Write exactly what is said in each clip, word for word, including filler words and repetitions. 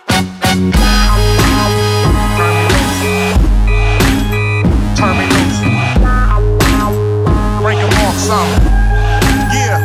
Turn me loose. Break 'em off some. Yeah.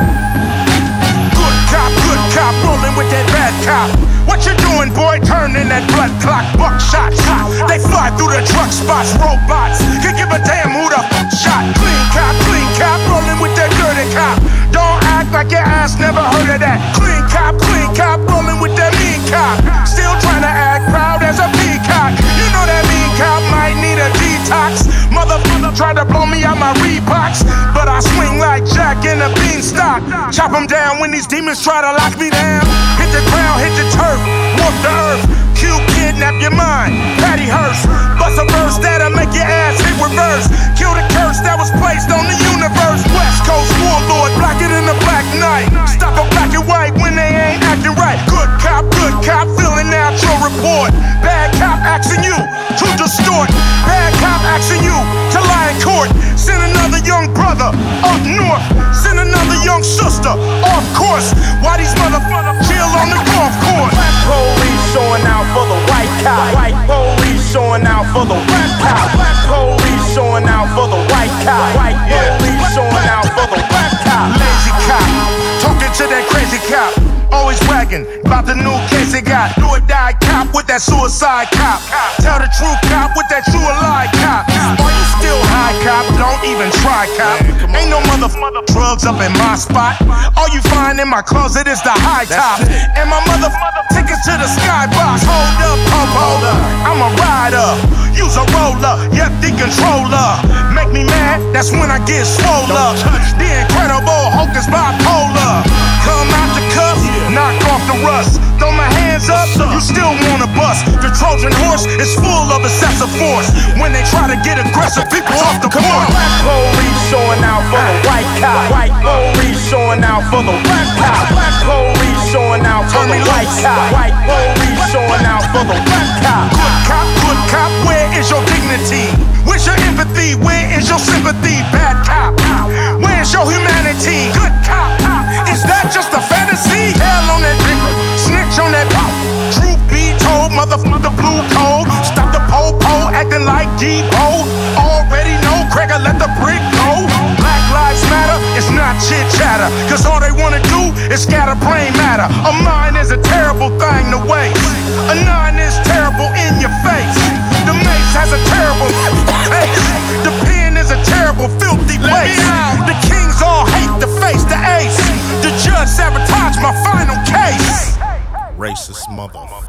Good cop, good cop, rolling with that bad cop. What you doing, boy? Turning that blood clock, buckshots. They fly through the truck spots, robots. Can give a damn who the f shot. Clean cop, clean cop, rolling with that dirty cop. Don't act like your ass never heard of that. Clean cop, clean cop, rolling with that mean cop. Still trying to act proud as a peacock. You know that mean cop might need a detox. Motherfucker tried to blow me out my Reeboks, but I swing like Jack in a beanstalk. Chop 'em down when these demons try to lock me down. Hit the ground, hit the turf, walk the earth. Q kidnap your mind, Patty Hearst. Bust a verse that'll make your ass hit reverse. Kill the curse that was placed on the universe. West Coast warlord, blacker than the black night. Stop a black and white when they ain't acting right. Good cop, good cop, filling out your report. Bad cop asking you to distort. Bad cop asking you to lie in court. Send another young brother up north. Send another young sister off course. Why these motherfuckers chill on the golf course? Black police showing out for the white cop. White police showing out for the black cop. Black police showing out for the white cop. White police showing out for the black cop. Lazy cop, talking to that crazy cop. Always bragging about the new case they got. Do or die cop with that suicide cop. Tell the true cop with that true or lie cop. Are you still high cop? Don't even try cop. Ain't no motherfucker drugs up in my spot. All you find in my closet is the high top. And my motherfucker tickets to the skybox. Hold up, pump holder. I'm a rider. Use a roller, yep, the controller. Make me mad, that's when I get swole up. The Incredible Hulk is bipolar. Come out the cuff, knock off the rust. Throw my hands up, you still wanna bust. The Trojan horse is full of excessive force. When they try to get aggressive, people off the board. Black police showing out for the white cop. White police showing out for the black cop. Black police showing out for the white cop. White police showing out for the black cop. Good cop, good cop, where is your dignity? Where's your empathy? Where is your sympathy? Bad cop, where's your humanity? Good cop, is that just a fantasy? Hell on that nigga, snitch on that pop. Truth be told, motherfucker blue code. Stop the po-po acting like Debo. Already know, Craig'll let the brick go. Black lives matter, it's not chit chatter. Cause all they wanna do is scatter brain matter. A mind is a terrible thing to waste. A nine is terrible in your face. The mace has a terrible taste. The pen is a terrible, filthy waste. The kings all hate the face, the ace. The judge sabotaged my final case. Racist motherfucker.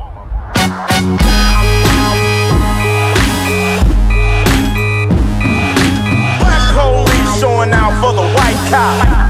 Black police showing out for the white cop.